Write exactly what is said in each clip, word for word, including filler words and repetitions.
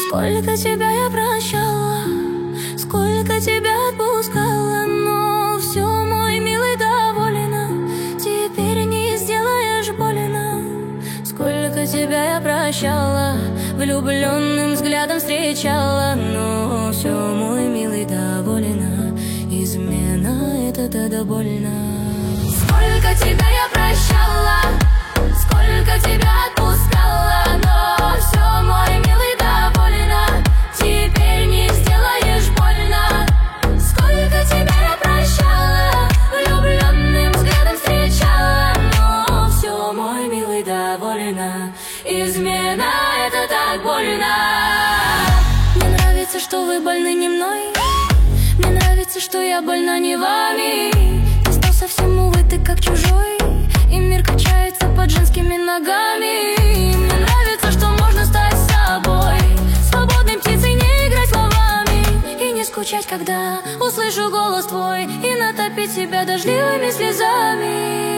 Сколько тебя я прощала, сколько тебя отпускала, но все, мой милый, довольна, теперь не сделаешь больно. Сколько тебя я прощала, влюбленным взглядом встречала, но все, мой милый, довольна, измена это тогда больно. Сколько тебя я прощала, сколько тебя отпускала, но все, мой милый, довольна, теперь не сделаешь больно. Сколько тебя я прощала, влюбленным взглядом встречала, но все, мой милый, довольна, измена это так больно. Мне нравится, что вы больны не мной, мне нравится, что я больна не вами. Ты стал совсем, увы, ты как чужой, и мир качается под женскими ногами. Мне нравится, что можно стать собой, свободной птицей, не играть словами и не скучать, когда услышу голос твой, и натопить себя дождливыми слезами.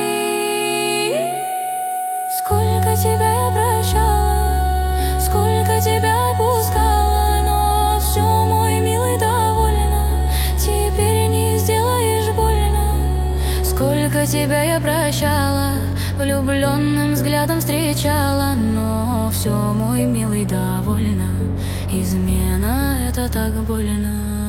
Сколько тебя я прощала, сколько тебя отпускала, но все, мой милый, довольна, теперь не сделаешь больно. Сколько тебя я прощала, влюбленным взглядом встречала, но все, мой милый, довольна, измена это так больно.